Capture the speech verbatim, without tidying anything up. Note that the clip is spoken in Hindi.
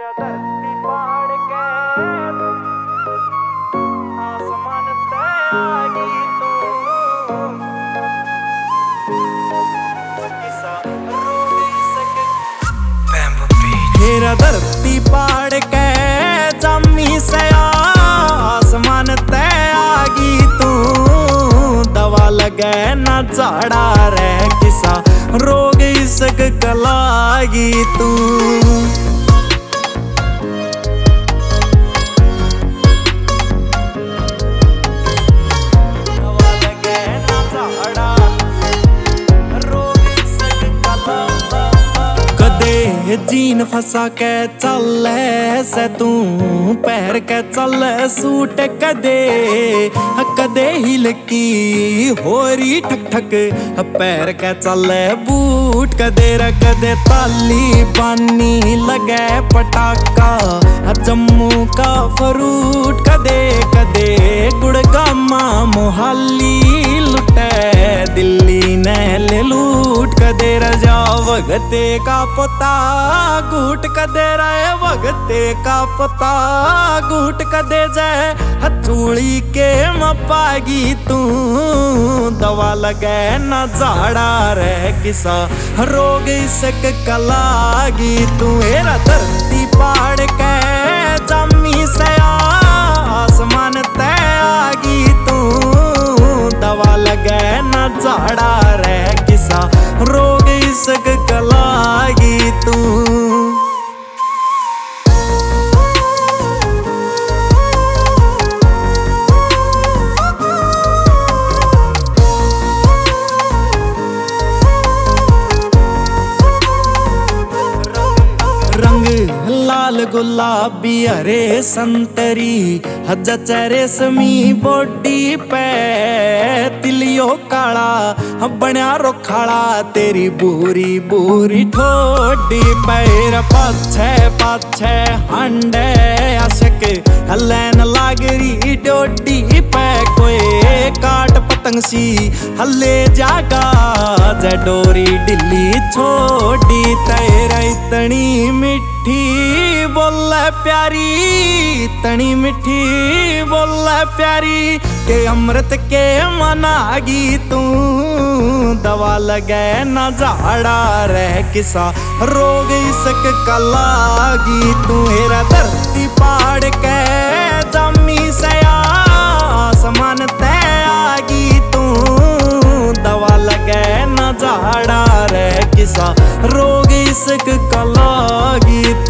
तेरा धरती पहाड़ के आसमान पे आगी तू किसा रो भी सके तेरा धरती पहाड़ के जमी से आसमान ते आगी तू दवा लगे ना झाड़ा रे किसा रोग इसक कलागी तू जीन फसा के चल से तू पैर के चल सूट कदे कदे हिल की होरी ठक ठक पैर के चल बूट कदे र कदे ताली बानी लगे पटाका जम्मू का फ्रूट कदे कदे गुड़गामा मोहाली लुटे दिल्ली ने ले लूट कदे रजा वगते का पता घूट कदे रहे वगते का पता घूट कदे जाए हथूड़ी के मपागी तू दवा लगे न झाड़ा रे किसा रोग इसक कलागी तू हेरा धरती पहाड़ के जमी से आसमान ते आगी तू दवा लगे न झाड़ा रे किसा रोग इसक कलागी तू लाल गुलाबी हरे संतरी हज रेशमी बॉडी पे तिलियो काला बनया रोखाड़ा तेरी बूरी बूरी ठोडी पैर पाछे पाछे हांडे आशक हलैन लागरी डोडी पे कोई काट पतंग सी हले जागा जडोरी डिल्ली छोड़ी तेरा इतनी मिठी बोल प्यारी तनी मिठी बोल प्यारी के अमृत के मनागी तू दवा लगे न झाड़ा रे किसा रोग इसक कलागी तू हेरा धरती पहाड़ के जमी से आसमान ते आगी तू दवा लगे न झाड़ा रे किसा रोग इसक कलागी